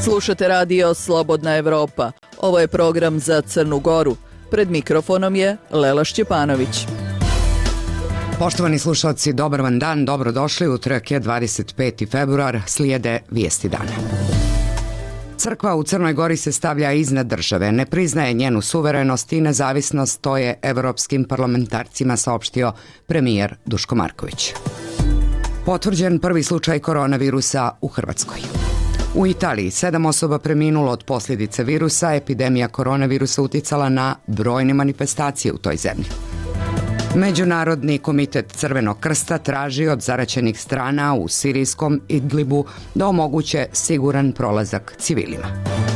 Slušate radio Slobodna Evropa. Ovo je program za Crnu Goru. Pred mikrofonom je Lela Šćepanović. Poštovani slušalci, dobar vam dan, dobrodošli. Utorak je 25. februar, slijede vijesti dana. Crkva u Crnoj Gori se stavlja iznad države, ne priznaje njenu suverenost i nezavisnost, to je evropskim parlamentarcima saopštio premijer Duško Marković. Potvrđen prvi slučaj koronavirusa u Hrvatskoj. U Italiji 7 osoba preminulo od posljedice virusa, epidemija koronavirusa uticala na brojne manifestacije u toj zemlji. Međunarodni komitet Crvenog krsta traži od zaraćenih strana u sirijskom Idlibu da omoguće siguran prolazak civilima.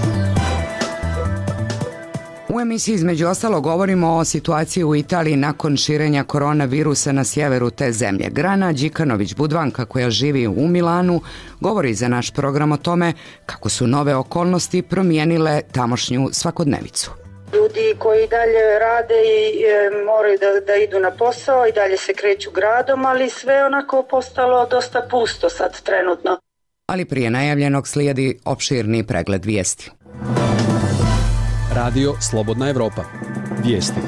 U emisiji između ostalo govorimo o situaciji u Italiji nakon širenja koronavirusa na sjeveru te zemlje. Grana Đikanović-Budvanka, koja živi u Milanu, govori za naš program o tome kako su nove okolnosti promijenile tamošnju svakodnevicu. Ljudi koji dalje rade i moraju da idu na posao i dalje se kreću gradom, ali sve onako postalo dosta pusto sad trenutno. Ali prije najavljenog slijedi opširni pregled vijesti. Radio Slobodna Evropa. Vijesti.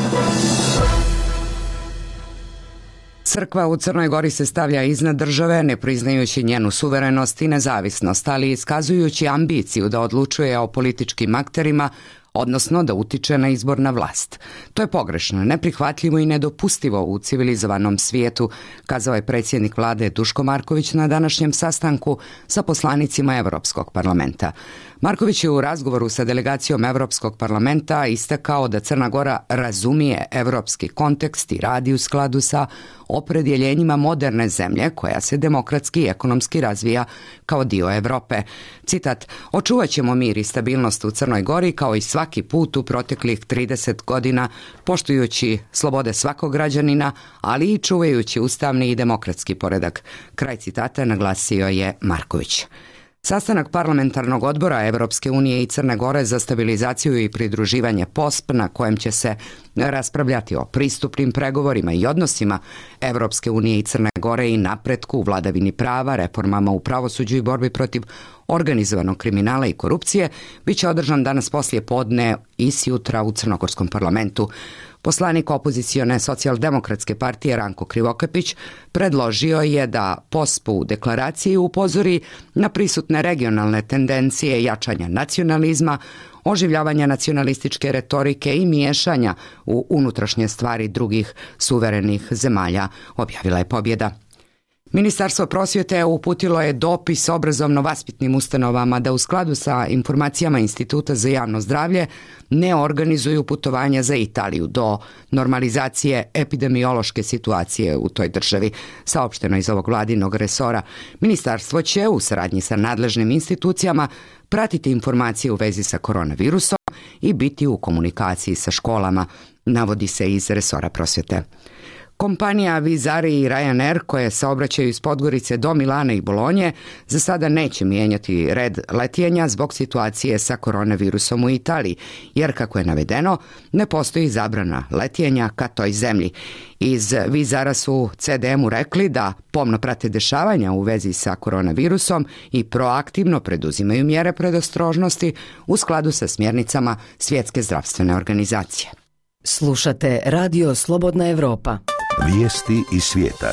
Crkva u Crnoj Gori se stavlja iznad države, ne priznajući njenu suverenost i nezavisnost, ali iskazujući ambiciju da odlučuje o političkim akterima, odnosno da utiče na izborna vlast. To je pogrešno, neprihvatljivo i nedopustivo u civilizovanom svijetu, kazao je predsjednik vlade Duško Marković na današnjem sastanku sa poslanicima Europskog parlamenta. Marković je u razgovoru sa delegacijom Europskog parlamenta istakao da Crna Gora razumije europski kontekst i radi u skladu sa opredjeljenjima moderne zemlje koja se demokratski i ekonomski razvija kao dio Europe. Citat: "Očuvat ćemo mir i stabilnost u Crnoj Gori kao i svaki put u proteklih 30 godina, poštujući slobode svakog građanina, ali i čuvajući ustavni i demokratski poredak." Kraj citata naglasio je Marković. Sastanak parlamentarnog odbora Evropske unije i Crne Gore za stabilizaciju i pridruživanje POSP, na kojem će se raspravljati o pristupnim pregovorima i odnosima Evropske unije i Crne Gore i napretku u vladavini prava, reformama u pravosuđu i borbi protiv organizovanog kriminala i korupcije, bit će održan danas poslije podne i sjutra u Crnogorskom parlamentu. Poslanik opozicione socijaldemokratske partije Ranko Krivokapić predložio je da POSP u deklaraciji upozori na prisutne regionalne tendencije jačanja nacionalizma, oživljavanja nacionalističke retorike i miješanja u unutrašnje stvari drugih suverenih zemalja, objavila je Pobjeda. Ministarstvo prosvjete uputilo je dopis obrazovno-vaspitnim ustanovama da u skladu sa informacijama Instituta za javno zdravlje ne organizuju putovanja za Italiju do normalizacije epidemiološke situacije u toj državi. Saopšteno iz ovog vladinog resora. Ministarstvo će u saradnji sa nadležnim institucijama pratiti informacije u vezi sa koronavirusom i biti u komunikaciji sa školama, navodi se iz resora prosvjete. Kompanija Vizari i Ryanair, koje saobraćaju iz Podgorice do Milana i Bolonje, za sada neće mijenjati red letjenja zbog situacije sa koronavirusom u Italiji, jer, kako je navedeno, ne postoji zabrana letjenja ka toj zemlji. Iz Vizara su CDM-u rekli da pomno prate dešavanja u vezi sa koronavirusom i proaktivno preduzimaju mjere predostrožnosti u skladu sa smjernicama Svjetske zdravstvene organizacije. Slušate Radio Slobodna Evropa. Vijesti iz svijeta.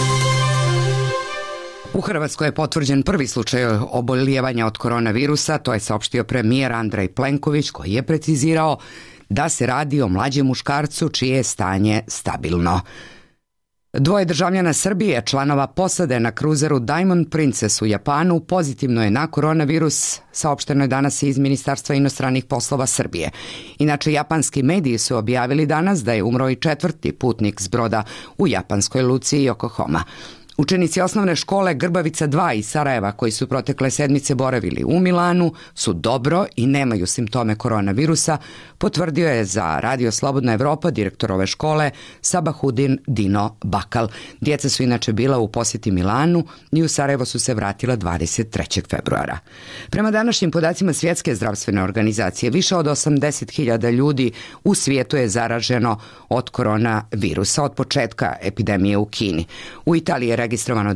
U Hrvatskoj je potvrđen prvi slučaj oboljevanja od koronavirusa, to je saopštio premijer Andrej Plenković, koji je precizirao da se radi o mlađem muškarcu čije je stanje stabilno. 2 državljana Srbije, članova posade na kruzeru Diamond Princess u Japanu, pozitivno je na koronavirus, saopšteno je danas iz Ministarstva inostranih poslova Srbije. Inače, japanski mediji su objavili danas da je umro i 4. putnik s broda u japanskoj luci Yokohama. Učenici osnovne škole Grbavica 2 iz Sarajeva, koji su protekle sedmice boravili u Milanu, su dobro i nemaju simptome koronavirusa, potvrdio je za Radio Slobodna Evropa direktor ove škole Sabahudin Dino Bakal. Djeca su inače bila u posjeti Milanu i u Sarajevo su se vratila 23. februara. Prema današnjim podacima Svjetske zdravstvene organizacije, više od 80.000 ljudi u svijetu je zaraženo od koronavirusa od početka epidemije u Kini. U Italiji je registrovano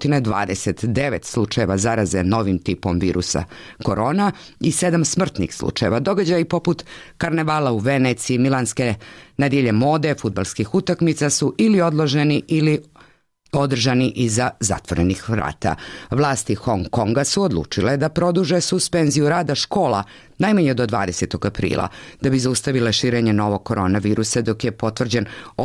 229 slučajeva zaraze novim tipom virusa korona i 7 smrtnih slučajeva. Događaji poput karnevala u Veneciji, milanske nedjelje mode, fudbalskih utakmica su ili odloženi ili održani iza zatvorenih vrata. Vlasti Hong Konga su odlučile da produže suspenziju rada škola najmanje do 20. aprila, da bi zaustavile širenje novog koronavirusa, dok je potvrđen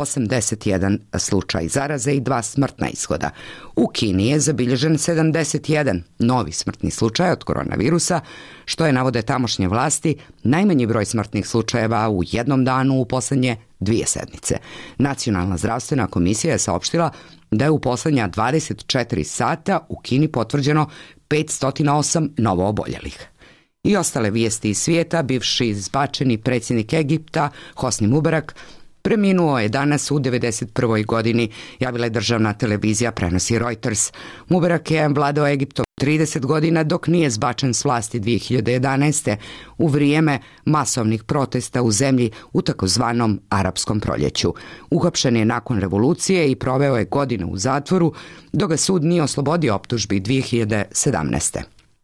81 slučaj zaraze i 2 smrtna ishoda. U Kini je zabilježen 71 novi smrtni slučaj od koronavirusa, što je, navode tamošnje vlasti, najmanji broj smrtnih slučajeva u jednom danu u posljednje 2 sedmice. Nacionalna zdravstvena komisija je saopštila da je u posljednja 24 sata u Kini potvrđeno 508 novooboljelih. I ostale vijesti iz svijeta. Bivši izbačeni predsjednik Egipta Hosni Mubarak preminuo je danas u 91. godini, javila je državna televizija, prenosi Reuters. Mubarak je vladao Egiptom 30 godina dok nije zbačen s vlasti 2011. u vrijeme masovnih protesta u zemlji u takozvanom arapskom proljeću. Uhapšen je nakon revolucije i proveo je godine u zatvoru, dok ga sud nije oslobodio optužbi 2017.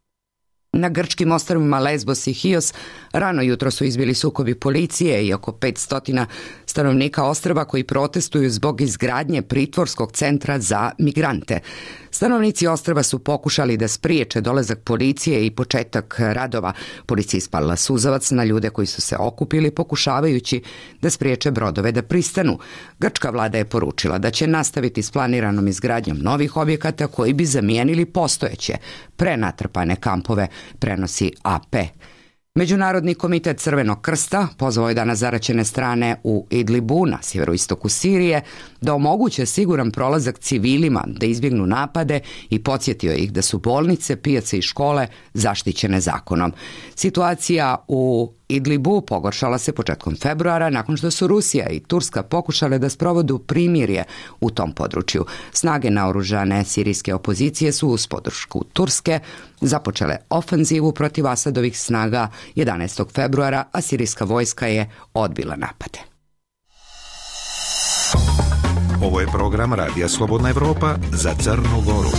Na grčkim ostrvima Lesbos i Chios rano jutro su izbili sukobi policije i oko 500 stanovnika ostrva koji protestuju zbog izgradnje pritvorskog centra za migrante. Stanovnici ostrva su pokušali da spriječe dolazak policije i početak radova. Policija ispalila suzavac na ljude koji su se okupili pokušavajući da spriječe brodove da pristanu. Grčka vlada je poručila da će nastaviti s planiranom izgradnjom novih objekata koji bi zamijenili postojeće prenatrpane kampove, prenosi AP. Međunarodni komitet Crvenog krsta pozvao je danas zaraćene strane u Idlibu na sjeveroistoku Sirije da omoguće siguran prolazak civilima, da izbjegnu napade i podsjetio ih da su bolnice, pijace i škole zaštićene zakonom. Situacija u Idlibu pogoršala se početkom februara nakon što su Rusija i Turska pokušale da sprovodu primirje u tom području. Snage naoružane sirijske opozicije su uz podršku Turske započele ofenzivu protiv Asadovih snaga 11. februara, a sirijska vojska je odbila napade. Ovo je program Radija Slobodna Evropa za Crnu Goru.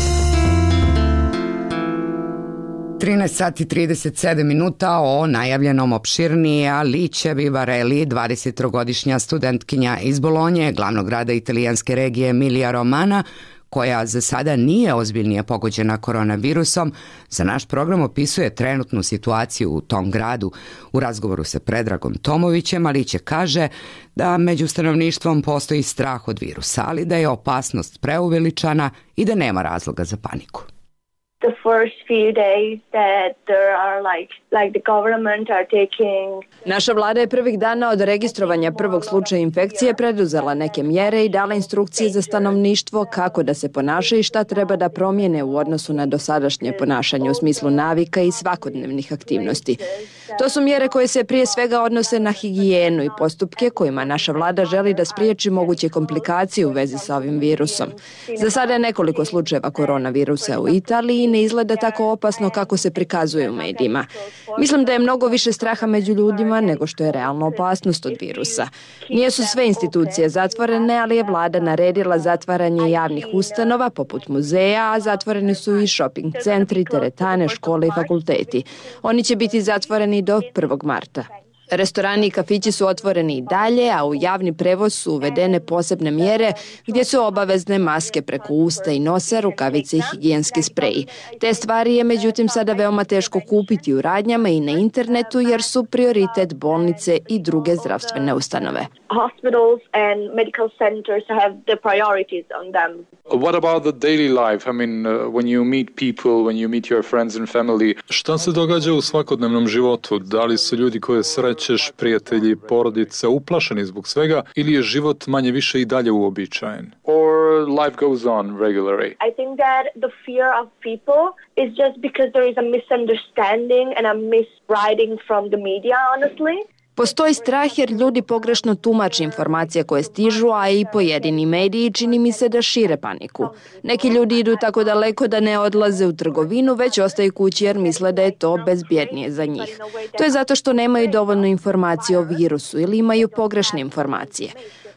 13 sati 37 minuta o najavljenom opširnije Alice Vivarelli, 23-godišnja studentkinja iz Bolonje, glavnog grada italijanske regije Emilia Romana, koja za sada nije ozbiljnije pogođena koronavirusom, za naš program opisuje trenutnu situaciju u tom gradu. U razgovoru sa Predragom Tomovićem Alice kaže da među stanovništvom postoji strah od virusa, ali da je opasnost preuveličana i da nema razloga za paniku. The first few days that there are like the government are taking. Naša vlada je prvih dana od registrovanja prvog slučaja infekcije preduzela neke mjere i dala instrukcije za stanovništvo kako da se ponaša i šta treba da promijene u odnosu na dosadašnje ponašanje u smislu navika i svakodnevnih aktivnosti. To su mjere koje se prije svega odnose na higijenu i postupke kojima naša vlada želi da spriječi moguće komplikacije u vezi sa ovim virusom. Za sada je nekoliko slučajeva koronavirusa u Italiji i ne izgleda tako opasno kako se prikazuje u medijima. Mislim da je mnogo više straha među ljudima nego što je realna opasnost od virusa. Nijesu sve institucije zatvorene, ali je vlada naredila zatvaranje javnih ustanova poput muzeja, a zatvoreni su i shopping centri, teretane, škole i fakulteti. Oni će biti zatvoreni do 1. marta. Restorani i kafići su otvoreni i dalje, a u javni prevoz su uvedene posebne mjere gdje su obavezne maske preko usta i nosa, rukavice i higijenski spreji. Te stvari je međutim sada veoma teško kupiti u radnjama i na internetu jer su prioritet bolnice i druge zdravstvene ustanove. Hospitals and medical centers have the priorities on them. What about the daily life? I mean, when you meet people, when you meet your friends and family. Šta se događa u svakodnevnom životu? Da li su ljudi koje srećeš, prijatelji, porodice uplašeni zbog svega ili je život manje više i dalje uobičajen? Or life goes on regularly? I think that the fear of people is just because there is a misunderstanding and a miswriting from the media, honestly. Postoji strah jer ljudi pogrešno tumače informacije koje stižu, a i pojedini mediji čini mi se da šire paniku. Neki ljudi idu tako daleko da ne odlaze u trgovinu, već ostaju kući jer misle da je to bezbjednije za njih. To je zato što nemaju dovoljno informacije o virusu ili imaju pogrešne informacije.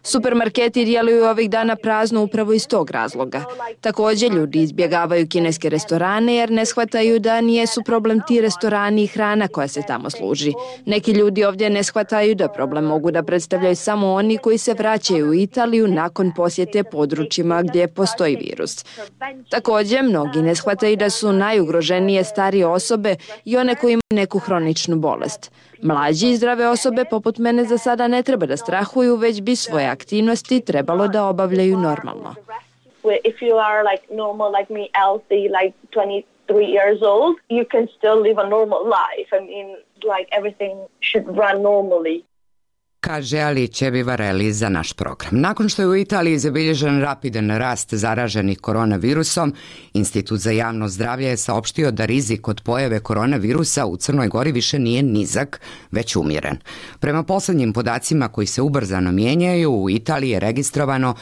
Supermarketi djeluju ovih dana prazno upravo iz tog razloga. Također, ljudi izbjegavaju kineske restorane jer ne shvataju da nijesu problem ti restorani i hrana koja se tamo služi. Neki ljudi ovdje ne shvataju da problem mogu da predstavljaju samo oni koji se vraćaju u Italiju nakon posjete područjima gdje postoji virus. Također, mnogi ne shvataju da su najugroženije starije osobe i one koji imaju neku hroničnu bolest. Mlađi i zdrave osobe poput mene za sada ne treba da strahuju, već bi svoje aktivnosti trebalo da obavljaju normalno. If you are like normal, like me, healthy, like 23 years old, you can still live a normal life. I mean, like everything should run normally. Kaže Alice Vivarelli za naš program. Nakon što je u Italiji zabilježen rapidan rast zaraženih koronavirusom, Institut za javno zdravlje je saopštio da rizik od pojave koronavirusa u Crnoj Gori više nije nizak, već umjeren. Prema posljednjim podacima koji se ubrzano mijenjaju, u Italiji je registrovano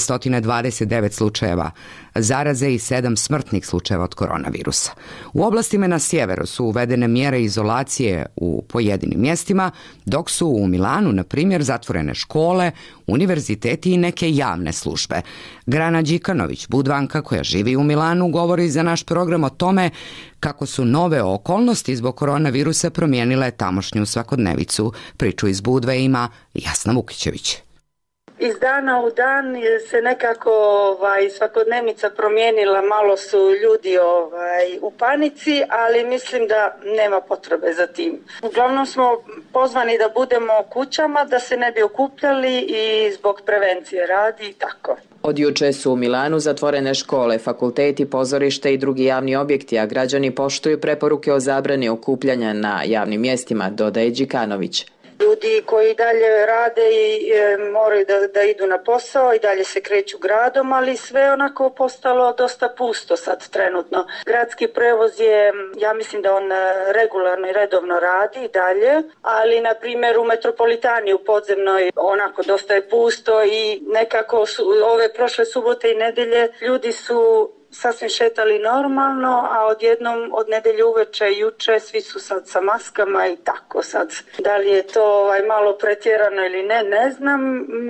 229 slučajeva zaraze i 7 smrtnih slučajeva od koronavirusa. U oblastima na sjeveru su uvedene mjere izolacije u pojedinim mjestima, dok su u Milanu, na primjer, zatvorene škole, univerziteti i neke javne službe. Grana Đikanović, Budvanka koja živi u Milanu, govori za naš program o tome kako su nove okolnosti zbog koronavirusa promijenile tamošnju svakodnevicu. Priču iz Budve ima Jasna Vukićević. Iz dana u dan se nekako svakodnevnica promijenila, malo su ljudi u panici, ali mislim da nema potrebe za tim. Uglavnom smo pozvani da budemo u kućama, da se ne bi okupljali i zbog prevencije radi i tako. Od juče su u Milanu zatvorene škole, fakulteti, pozorište i drugi javni objekti, a građani poštuju preporuke o zabrani okupljanja na javnim mjestima, dodaje Đikanović. Ljudi koji dalje rade i moraju da idu na posao i dalje se kreću gradom, ali sve onako postalo dosta pusto sad trenutno. Gradski prevoz je, ja mislim da on regularno i redovno radi i dalje, ali na primjer u metropolitani u podzemnoj onako dosta je pusto i nekako su ove prošle subote i nedelje ljudi su sasvim šetali normalno, a odjednom od nedelje uveče juče svi su sad sa maskama i tako sad. Da li je to malo pretjerano ili ne znam,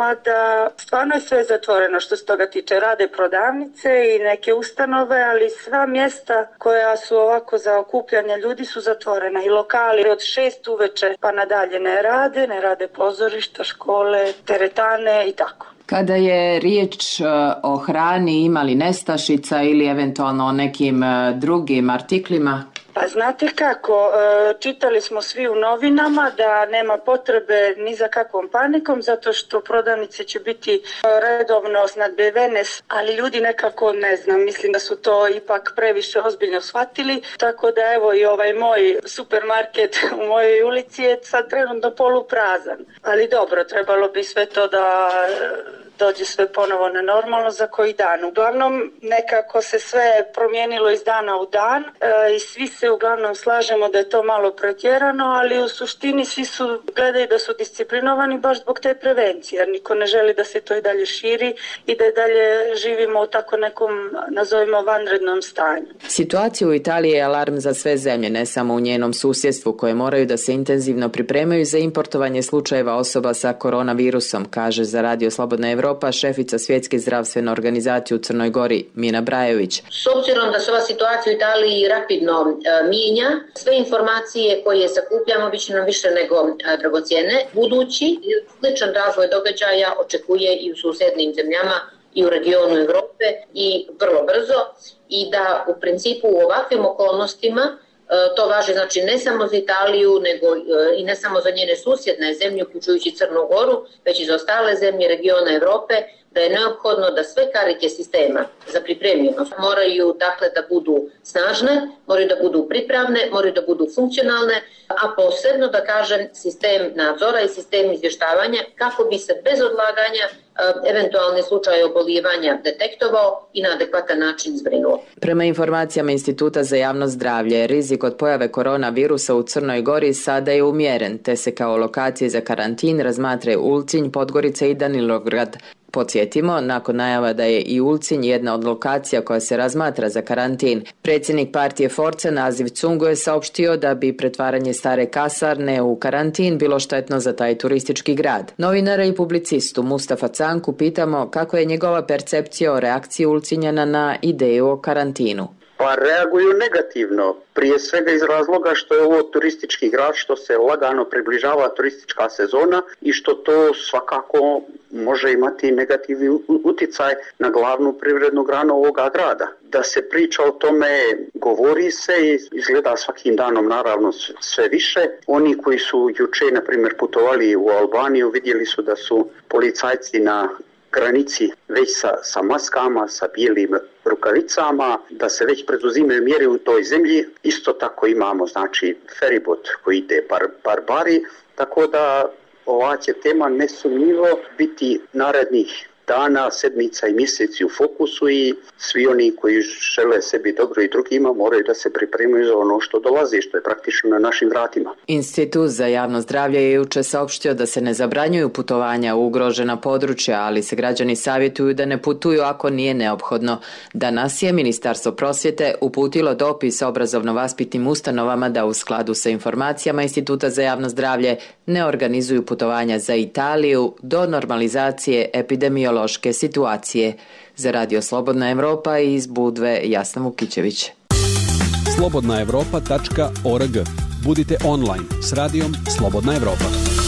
mada stvarno je sve zatvoreno što se toga tiče. Rade prodavnice i neke ustanove, ali sva mjesta koja su ovako za okupljanje ljudi su zatvorena i lokali od 6 uveče pa nadalje ne rade pozorišta, škole, teretane i tako. Kada je riječ o hrani, ima li nestašica ili eventualno o nekim drugim artiklima? Pa znate kako, čitali smo svi u novinama da nema potrebe ni za kakvom panikom, zato što prodavnice će biti redovno snadbivene, ali ljudi nekako ne znam, mislim da su to ipak previše ozbiljno shvatili, tako da evo i ovaj moj supermarket u mojoj ulici je sad trenutno poluprazan, ali dobro, trebalo bi sve to da dođe sve ponovo na normalno za koji dan. Uglavnom nekako se sve promijenilo iz dana u dan i svi se uglavnom slažemo da je to malo pretjerano, ali u suštini svi su gledaju da su disciplinovani baš zbog te prevencije, jer niko ne želi da se to i dalje širi i da i dalje živimo u tako nekom, nazovimo, vanrednom stanju. Situacija u Italiji je alarm za sve zemlje, ne samo u njenom susjedstvu, koje moraju da se intenzivno pripremaju za importovanje slučajeva osoba sa koronavirusom, kaže za Radio Slobodna Evropa šefica Svjetske zdravstvene organizacije u Crnoj Gori Mina Brajević. S obzirom da se ova situacija u Italiji rapidno mijenja, sve informacije koje sakupljamo bit će nam više nego dragocjene. Budući sličan razvoj događaja očekuje i u susjednim zemljama i u regionu Europe i vrlo brzo, i da u principu u ovakvim okolnostima to važi znači ne samo za Italiju, nego i ne samo za njene susjedne zemlje, uključujući Crnu Goru, već i za ostale zemlje regiona Europe, da je neophodno da sve karike sistema za pripremljenost moraju dakle da budu snažne, moraju da budu pripravne, moraju da budu funkcionalne, a posebno da kažem sistem nadzora i sistem izvještavanja kako bi se bez odlaganja eventualni slučaj oboljevanja detektovao i na adekvatan način zbrinuo. Prema informacijama Instituta za javno zdravlje, rizik od pojave koronavirusa u Crnoj Gori sada je umjeren, te se kao lokacije za karantin razmatraju Ulcinj, Podgorica i Danilograd. Podsjetimo, nakon najava da je i Ulcinj jedna od lokacija koja se razmatra za karantin, predsjednik partije Forca Naziv Cungo je saopštio da bi pretvaranje stare kasarne u karantin bilo štetno za taj turistički grad. Novinara i publicistu Mustafa Canku pitamo kako je njegova percepcija o reakciji Ulcinjana na ideju o karantinu. Pa reaguju negativno, prije svega iz razloga što je ovo turistički grad, što se lagano približava turistička sezona i što to svakako može imati negativni utjecaj na glavnu privrednu granu ovoga grada. Da se priča o tome, govori se i izgleda svakim danom naravno sve više. Oni koji su juče, na primjer, putovali u Albaniju, vidjeli su da su policajci na granici već sa maskama, sa bijelim rukavicama, da se već preduzimaju mjere u toj zemlji. Isto tako imamo, znači, feribot koji ide Barbari, tako da ova će tema nesumnjivo biti narednih dana, sedmica i mjeseci u fokusu i svi oni koji žele sebi dobro i drugima moraju da se pripremaju za ono što dolazi, što je praktično na našim vratima. Institut za javno zdravlje je juče saopštio da se ne zabranjuju putovanja u ugrožena područja, ali se građani savjetuju da ne putuju ako nije neophodno. Danas je Ministarstvo prosvjete uputilo dopis obrazovno-vaspitnim ustanovama da u skladu sa informacijama Instituta za javno zdravlje ne organizuju putovanja za Italiju do normalizacije epidemiološke situacije. Za Radio Slobodna Evropa iz Budve Jasna Vukićević. slobodnaevropa.org. Budite online s radijom Slobodna Evropa.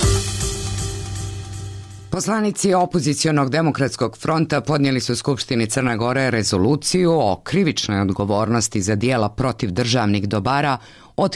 Poslanici opozicionog demokratskog fronta podnijeli su Skupštini Crne Gore rezoluciju o krivičnoj odgovornosti za dijela protiv državnih dobara od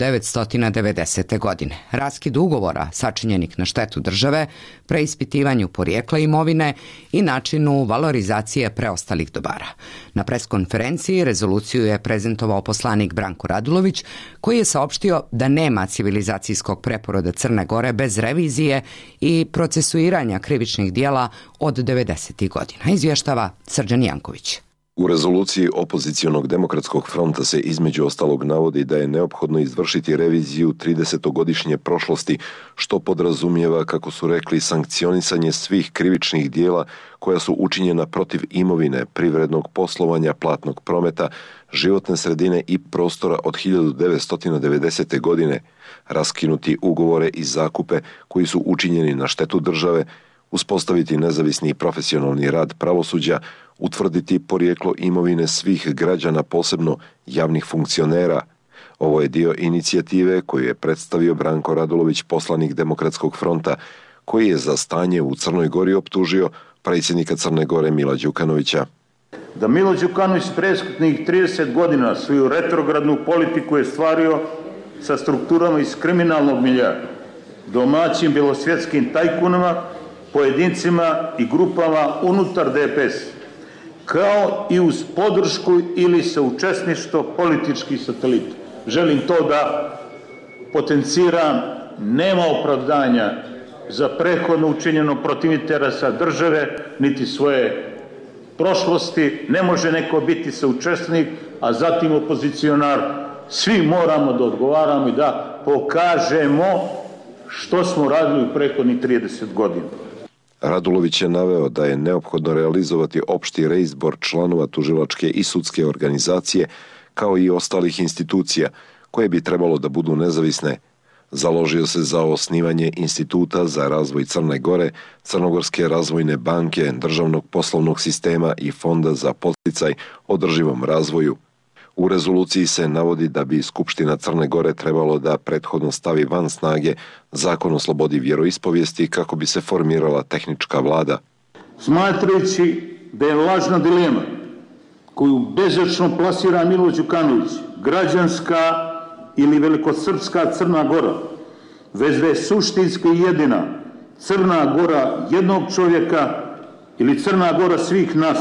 1990. godine, raskid ugovora sačinjenih na štetu države, preispitivanju porijekla imovine i načinu valorizacije preostalih dobara. Na preskonferenciji rezoluciju je prezentovao poslanik Branko Radulović, koji je saopštio da nema civilizacijskog preporoda Crne Gore bez revizije i procesuiranja krivičnih dijela od 90. godina, izvještava Srđan Janković. U rezoluciji opozicionog demokratskog fronta se između ostalog navodi da je neophodno izvršiti reviziju 30-godišnje prošlosti, što podrazumijeva, kako su rekli, sankcionisanje svih krivičnih dijela koja su učinjena protiv imovine, privrednog poslovanja, platnog prometa, životne sredine i prostora od 1990. godine, raskinuti ugovore i zakupe koji su učinjeni na štetu države, uspostaviti nezavisni i profesionalni rad pravosuđa, utvrditi porijeklo imovine svih građana, posebno javnih funkcionera. Ovo je dio inicijative koju je predstavio Branko Radulović, poslanik Demokratskog fronta, koji je za stanje u Crnoj Gori optužio predsjednika Crne Gore Mila Đukanovića. Da Milo Đukanović prethodnih 30 godina svoju retrogradnu politiku je stvario sa strukturama iz kriminalnog miljea, domaćim belosvjetskim tajkunama, pojedincima i grupama unutar DPS, kao i uz podršku ili saučesništvo političkih satelita. Želim to da potenciram, nema opravdanja za prethodno učinjeno protiv interesa države, niti svoje prošlosti. Ne može neko biti saučesnik, a zatim opozicionar. Svi moramo da odgovaramo i da pokažemo što smo radili u prethodnih 30 godina. Radulović je naveo da je neophodno realizovati opšti reizbor članova tužilačke i sudske organizacije, kao i ostalih institucija, koje bi trebalo da budu nezavisne. Založio se za osnivanje Instituta za razvoj Crne Gore, Crnogorske razvojne banke, državnog poslovnog sistema i Fonda za podsticaj održivom razvoju. U rezoluciji se navodi da bi Skupština Crne Gore trebalo da prethodno stavi van snage Zakon o slobodi vjeroispovijesti kako bi se formirala tehnička vlada. Smatrajući da je lažna dilema koju bezočno plasira Milo Đukanović, građanska ili velikosrpska Crna Gora, već da je suštinski jedina Crna Gora jednog čovjeka ili Crna Gora svih nas,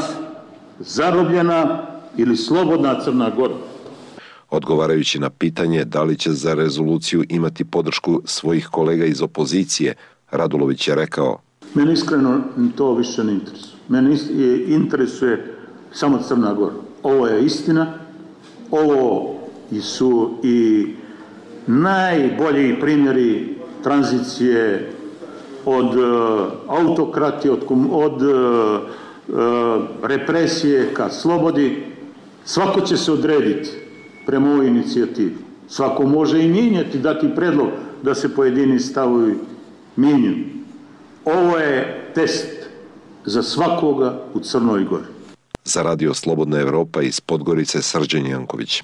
zarobljena ili slobodna Crna Gora. Odgovarajući na pitanje da li će za rezoluciju imati podršku svojih kolega iz opozicije, Radulović je rekao: Meni iskreno to više ne interesuje. Meni interesuje samo Crna Gora. Ovo je istina, ovo su i najbolji primjeri tranzicije od autokrati, od represije ka slobodi. Svako će se odrediti prema ovoj inicijativi. Svako može i mijenjati, dati predlog da se pojedini stavovi mijenjaju. Ovo je test za svakoga u Crnoj Gori. Za Radio Slobodna Evropa iz Podgorice Srđan Janković.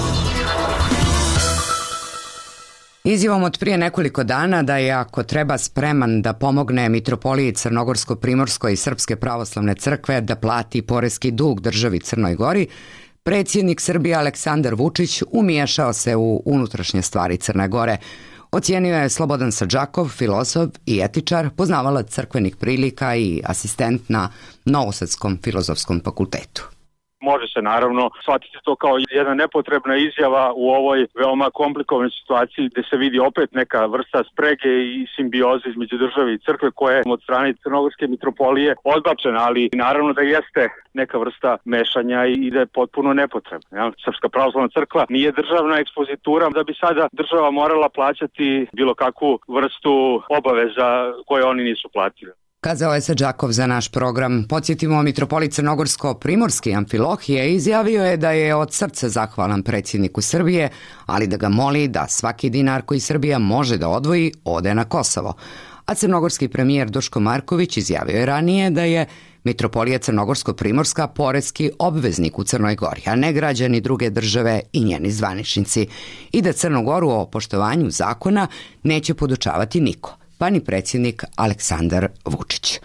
Izjavom od prije nekoliko dana da je ako treba spreman da pomogne mitropoliji Crnogorsko-Primorskoj i Srpske pravoslavne crkve da plati poreski dug državi Crnoj Gori, predsjednik Srbije Aleksandar Vučić umiješao se u unutrašnje stvari Crne Gore. Ocijenio je Slobodan Sadžakov, filozof i etičar, poznavalac crkvenih prilika i asistent na Novosadskom filozofskom fakultetu. Može se naravno shvatiti to kao jedna nepotrebna izjava u ovoj veoma komplikovanoj situaciji gdje se vidi opet neka vrsta sprege i simbioze između države i crkve koja je od strane Crnogorske mitropolije odbačena, ali naravno da jeste neka vrsta mešanja i da je potpuno nepotrebna. Srpska pravoslavna crkva nije državna ekspozitura da bi sada država morala plaćati bilo kakvu vrstu obaveza koje oni nisu platili. Kazao je Sadžakov za naš program. Podsjetimo, mitropolit Crnogorsko-Primorski Amfilohije izjavio je da je od srca zahvalan predsjedniku Srbije, ali da ga moli da svaki dinar koji Srbija može da odvoji ode na Kosovo. A crnogorski premijer Duško Marković izjavio je ranije da je mitropolija Crnogorsko-Primorska poreski obveznik u Crnoj Gori, a ne građani druge države i njeni zvaničnici, i da Crnu Goru o poštovanju zakona neće podučavati niko, pa ni predsjednik Aleksandar Vučić.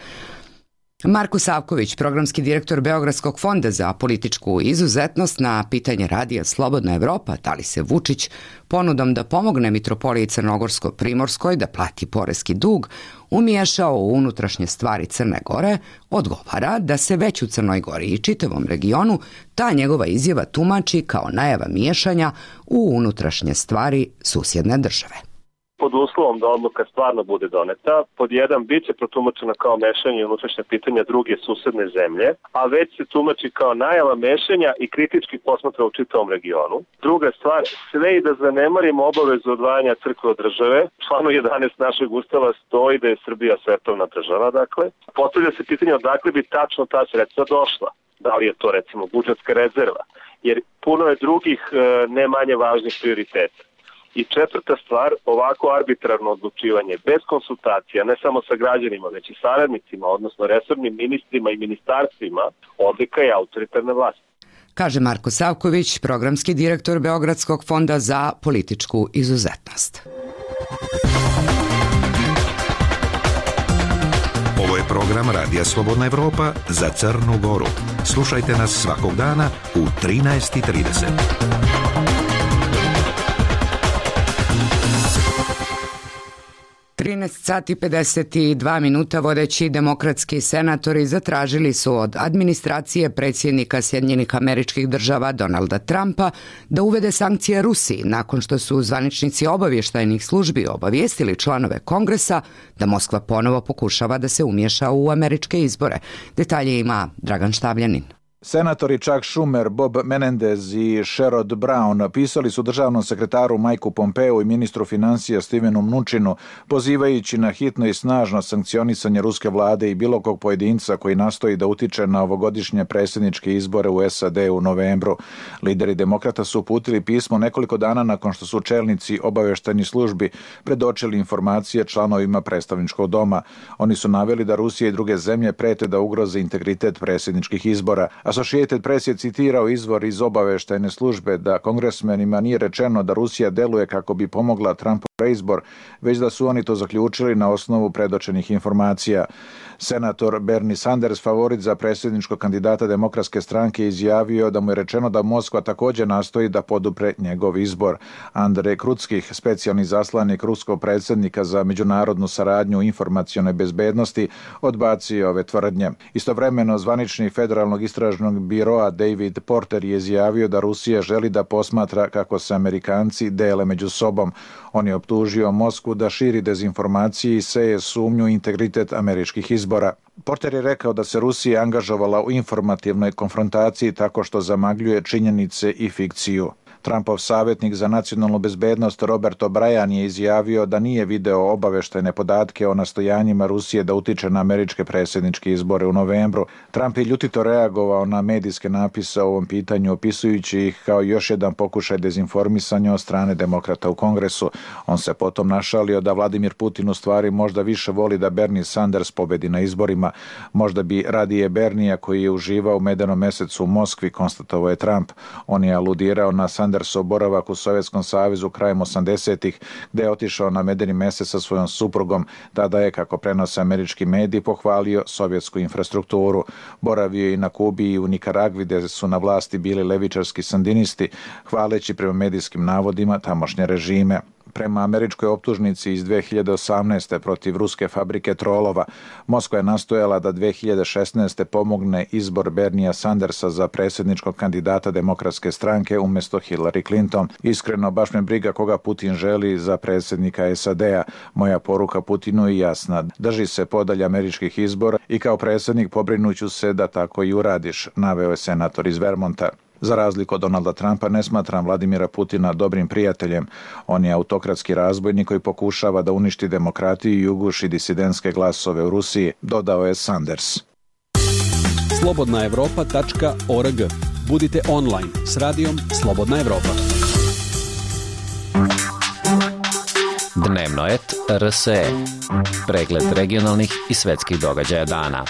Marko Savković, programski direktor Beogradskog fonda za političku izuzetnost, na pitanje radija Slobodna Evropa da li se Vučić ponudom da pomogne mitropoliji Crnogorsko-Primorskoj da plati poreski dug umiješao u unutrašnje stvari Crne Gore, odgovara da se već u Crnoj Gori i čitavom regionu ta njegova izjava tumači kao najava miješanja u unutrašnje stvari susjedne države. Pod uslovom da odluka stvarno bude doneta, pod jedan bit će protumačena kao mešanje u unutrašnje pitanja druge susedne zemlje, a već se tumači kao najava mešanja i kritički posmatra u čitavom regionu. Druga stvar, sve i da zanemarimo obavezu odvajanja crkve od države, članu 11 našeg ustava stoji da je Srbija svetovna država, dakle. Postavlja se pitanje odakle bi tačno ta sredstva došla. Da li je to recimo budžetska rezerva, jer puno je drugih ne manje važnih prioriteta. I četvrta stvar, ovako arbitrarno odlučivanje bez konsultacija, ne samo sa građanima, već i saradnicima, odnosno resornim ministrima i ministarstvima, odlika je autoritarne vlasti. Kaže Marko Savković, programski direktor Beogradskog fonda za političku izuzetnost. Ovo je program Radija Slobodna Evropa za Crnu Goru. Slušajte nas svakog dana u 13:30. 13 sati 52 minuta vodeći demokratski senatori zatražili su od administracije predsjednika Sjedinjenih Američkih Država Donalda Trumpa da uvede sankcije Rusiji nakon što su zvaničnici obavještajnih službi obavijestili članove Kongresa da Moskva ponovo pokušava da se umiješa u američke izbore. Detalje ima Dragan Štavljanin. Senatori Chuck Schumer, Bob Menendez i Sherrod Brown pisali su državnom sekretaru Majku Pompeu i ministru financija Stevenu Mnučinu, pozivajući na hitno i snažno sankcionisanje ruske vlade i bilo kog pojedinca koji nastoji da utiče na ovogodišnje predsjedničke izbore u SAD u novembru. Lideri demokrata su uputili pismo nekoliko dana nakon što su čelnici obavještajnih službi predočili informacije članovima predstavničkog doma. Oni su naveli da Rusija i druge zemlje prete da ugroze integritet predsjedničkih izbora. Associated Press je citirao izvor iz obavještajne službe da kongresmenima nije rečeno da Rusija deluje kako bi pomogla Trumpu reizbor, već da su oni to zaključili na osnovu predočenih informacija. Senator Bernie Sanders, favorit za predsjedničkog kandidata Demokratske stranke, izjavio da mu je rečeno da Moskva također nastoji da podupre njegov izbor. Andrej Krutskih, specijalni zaslanik ruskog predsjednika za međunarodnu saradnju u informacionoj bezbednosti, odbacio ove tvrdnje. Istovremeno, zvanični federalnog istražnog biroa David Porter je izjavio da Rusija želi da posmatra kako se Amerikanci dele među sobom. On je optužio Moskvu da širi dezinformacije i seje sumnju u integritet američkih izbora. Porter je rekao da se Rusija angažovala u informativnoj konfrontaciji tako što zamagljuje činjenice i fikciju. Trumpov savjetnik za nacionalnu bezbednost Robert O'Brien je izjavio da nije video obaveštajne podatke o nastojanjima Rusije da utiče na američke predsjedničke izbore u novembru. Trump je ljutito reagovao na medijske napise o ovom pitanju, opisujući ih kao još jedan pokušaj dezinformisanja od strane demokrata u Kongresu. On se potom našalio da Vladimir Putin u stvari možda više voli da Bernie Sanders pobedi na izborima. Možda bi radije Bernija koji je uživao u medenom mesecu u Moskvi, konstatovao je Trump. On je aludirao na Sandersov boravak u Sovjetskom savezu krajem 80-ih, gde je otišao na medeni mesec sa svojom suprugom. Tada je, kako prenose američki mediji, pohvalio sovjetsku infrastrukturu. Boravio je i na Kubi i u Nikaragvi, gde su na vlasti bili levičarski sandinisti, hvaleći prema medijskim navodima tamošnje režime. Prema američkoj optužnici iz 2018. protiv ruske fabrike trolova, Moskva je nastojala da 2016. pomogne izbor Bernija Sandersa za predsjedničkog kandidata Demokratske stranke umjesto Hillary Clinton. Iskreno, baš me briga koga Putin želi za predsjednika SAD-a. Moja poruka Putinu je jasna. Drži se podalje američkih izbora i kao predsjednik pobrinuću se da tako i uradiš, naveo je senator iz Vermonta. Za razliku od Donalda Trumpa, ne smatram Vladimira Putina dobrim prijateljem. On je autokratski razbojnik koji pokušava da uništi demokratiju i uguši disidentske glasove u Rusiji, dodao je Sanders. Slobodnaevropa.org. Budite online s radijom Slobodna Evropa. Dnevnoet RSE. Pregled regionalnih i svetskih događaja dana.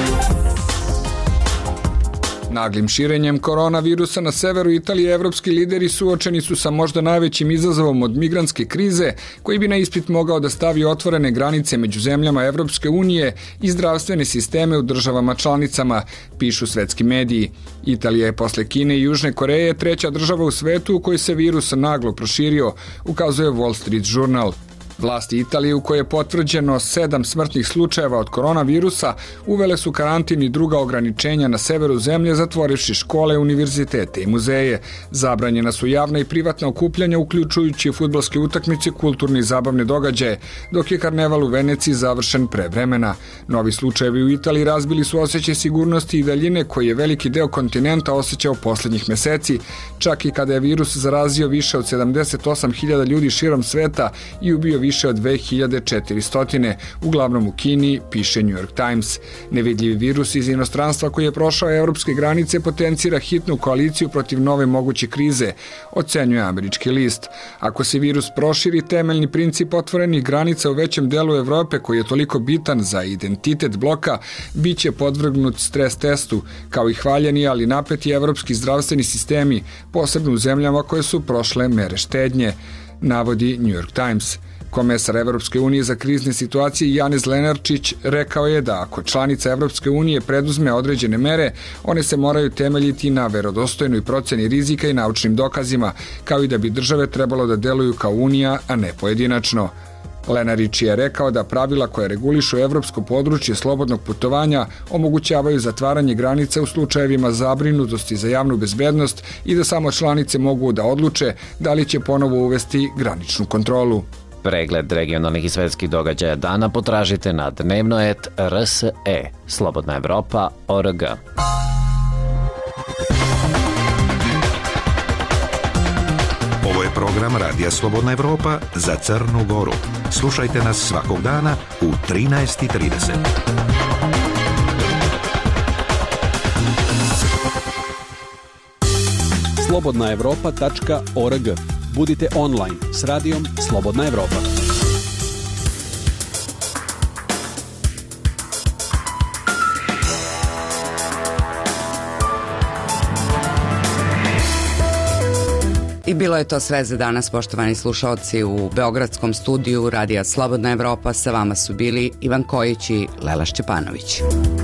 Naglim širenjem koronavirusa na severu Italije evropski lideri suočeni su sa možda najvećim izazovom od migrantske krize, koji bi na ispit mogao da stavi otvorene granice među zemljama Evropske unije i zdravstvene sisteme u državama članicama, pišu svetski mediji. Italija je posle Kine i Južne Koreje treća država u svetu u kojoj se virus naglo proširio, ukazuje Wall Street Journal. Vlasti Italije, u kojoj je potvrđeno 7 smrtnih slučajeva od koronavirusa, uvele su karantin i druga ograničenja na severu zemlje, zatvorivši škole, univerzitete i muzeje. Zabranjena su javna i privatna okupljanja, uključujući fudbalske utakmice, kulturne i zabavne događaje, dok je karneval u Veneciji završen pre vremena. Novi slučajevi u Italiji razbili su osjećaj sigurnosti i daljine koji je veliki deo kontinenta osjećao poslednjih meseci, čak i kada je virus zarazio više od 78.000 ljudi širom sveta i ubio više od 2400, uglavnom u Kini, piše New York Times. Nevidljivi virus iz inostranstva koji je prošao evropske granice potencira hitnu koaliciju protiv nove moguće krize, ocenjuje američki list. Ako se virus proširi, temeljni princip otvorenih granica u većem delu Evrope, koji je toliko bitan za identitet bloka, bit će podvrgnut stres testu, kao i hvaljeni, ali napeti evropski zdravstveni sistemi, posebno u zemljama koje su prošle mere štednje, navodi New York Times. Komesar Evropske unije za krizne situacije Janez Lenarčić rekao je da ako članica Evropske unije preduzme određene mere, one se moraju temeljiti na verodostojnoj proceni rizika i naučnim dokazima, kao i da bi države trebalo da deluju kao unija, a ne pojedinačno. Lenarić je rekao da pravila koje regulišu evropsko područje slobodnog putovanja omogućavaju zatvaranje granica u slučajevima zabrinutosti za javnu bezbednost i da samo članice mogu da odluče da li će ponovo uvesti graničnu kontrolu. Pregled regionalnih i svetskih događaja dana potražite na Dnevnoet RSE, slobodnaevropa.org. Ovo je program Radija Slobodna Evropa za Crnu Goru. Slušajte nas svakog dana u 13:30. Slobodnaevropa.org. Budite online s radijom Slobodna Evropa. I bilo je to sve za danas, poštovani slušalci. U beogradskom studiju Radija Slobodna Evropa sa vama su bili Ivan Kojić i Lela Šćepanović.